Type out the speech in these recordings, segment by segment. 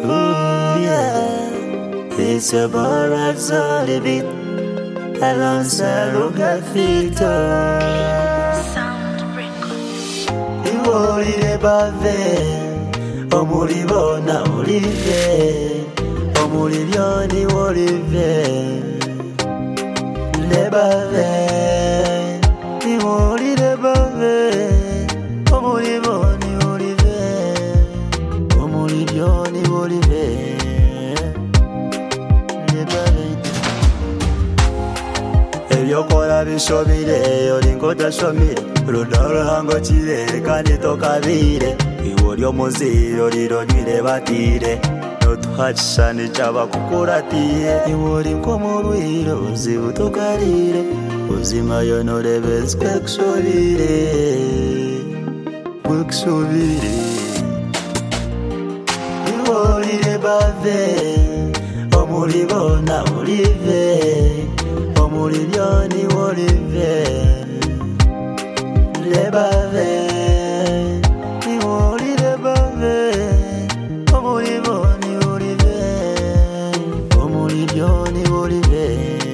Ooh, yeah. It's a Borax on the beat. Alongside Rogafito. Sound Records. Iwolire bave. Omulibona olive. Omulibyoni olive. Le bave. Iwolire bave. Omuliboni olive. Omulibyoni olive. Le bave. Ebyokola bishobire olinga otashomire lunaluhango kire kandi tokabire iwo lyomuziro lironywire batire notuhakishani cyabakukuratiye iwo olinga omurwire obuzibu tokarire uzimayo norebezi kwekushobire iwo olire bave omulibona olive Omulibyoni olive Le bave Iwolire bave Omuliboni olive Omulibyoni olive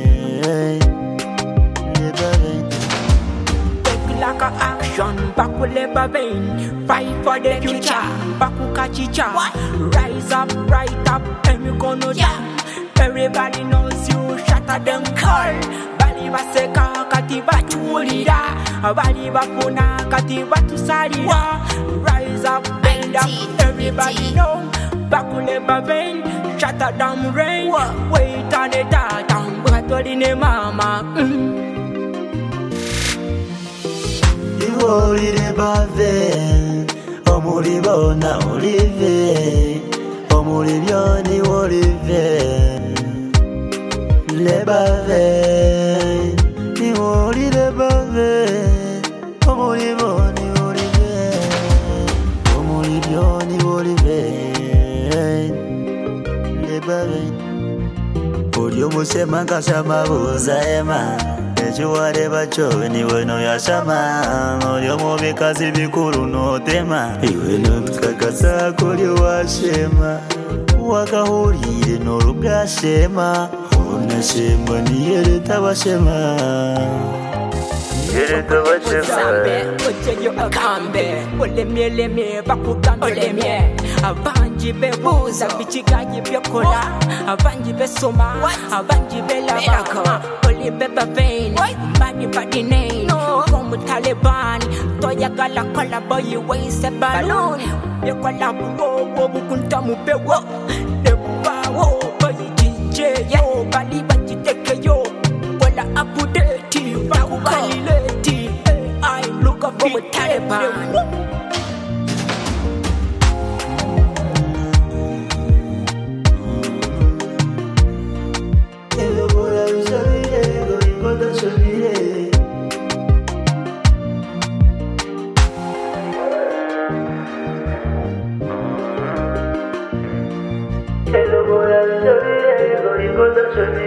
Le bave Take like a action, back with labor vein. Fight for the future, back with kachicha. Rise up, right up, and we gonna jam. Everybody knows you, shatter them call. Bali baseka kati bachulira, bali bafuna kati batusalira. Rise up, bend up, everybody know. Back with labor vein, shatter them rain. Wait on the down, but what in the mama. Iwolire bave Omulibona olive Omulibyoni olive Le bave Iwolire bave Omuliboni olive Omulibyoni olive Le bave Olyo musema nkasama buzaema Echiwareba chowe niwe noyashama Olyo mubikazi bikuru notema Iwe notukakasa kolyo washema Wakahulire norugashema Onashema niyereta bashema Niyereta bashema Ocheyo akambe Olemye bakugamba olemye Abanji bebuza bichigaji byokola Abanji besoma Abanji belaba Oli beba vein Badi badi name Komu Taliban Toyagala kola boy waste balloon Yokola buwo bukunta mubewo Neba wo boy DJ yo Bali badi teke yo Kola apudeti Bakukalileti I look up for Taliban Hello, boy, I'm sorry, I'm going to